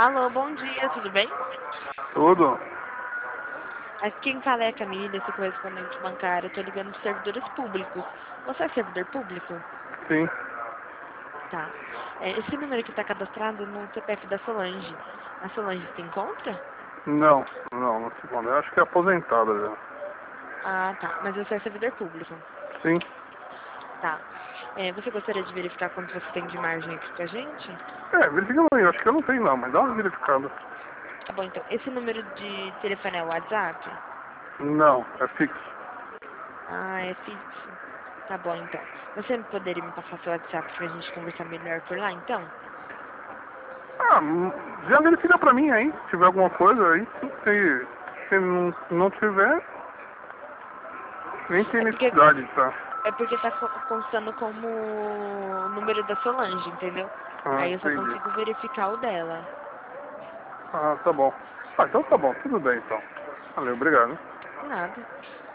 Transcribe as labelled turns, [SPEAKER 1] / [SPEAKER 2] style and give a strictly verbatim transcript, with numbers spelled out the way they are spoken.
[SPEAKER 1] Alô, bom dia, tudo bem?
[SPEAKER 2] Tudo?
[SPEAKER 1] Aqui quem fala é a Camila, esse correspondente bancário. Eu tô ligando dos servidores públicos. Você é servidor público?
[SPEAKER 2] Sim.
[SPEAKER 1] Tá. É, esse número que está cadastrado no C P F da Solange. A Solange se encontra?
[SPEAKER 2] Não, não, não se pode. Eu acho que é aposentada já.
[SPEAKER 1] Ah, tá. Mas você é servidor público.
[SPEAKER 2] Sim.
[SPEAKER 1] Tá. É, você gostaria de verificar quanto você tem de margem aqui pra gente?
[SPEAKER 2] É, verifica aí. Eu acho que eu não tenho não, mas dá uma verificada.
[SPEAKER 1] Tá bom, então. Esse número de telefone é o WhatsApp?
[SPEAKER 2] Não, é fixo.
[SPEAKER 1] Ah, é fixo. Tá bom, então. Você poderia me passar seu WhatsApp pra gente conversar melhor por lá, então?
[SPEAKER 2] Ah, hum, já verifica pra mim aí. Se tiver alguma coisa aí. Se, se não, não tiver, nem tem
[SPEAKER 1] É porque,
[SPEAKER 2] necessidade, tá?
[SPEAKER 1] é porque tá co- constando como o número da Solange, entendeu?
[SPEAKER 2] Ah,
[SPEAKER 1] Aí eu só
[SPEAKER 2] entendi.
[SPEAKER 1] consigo verificar o dela.
[SPEAKER 2] Ah, tá bom. Ah, então tá bom. Tudo bem então. Valeu, obrigado.
[SPEAKER 1] Nada.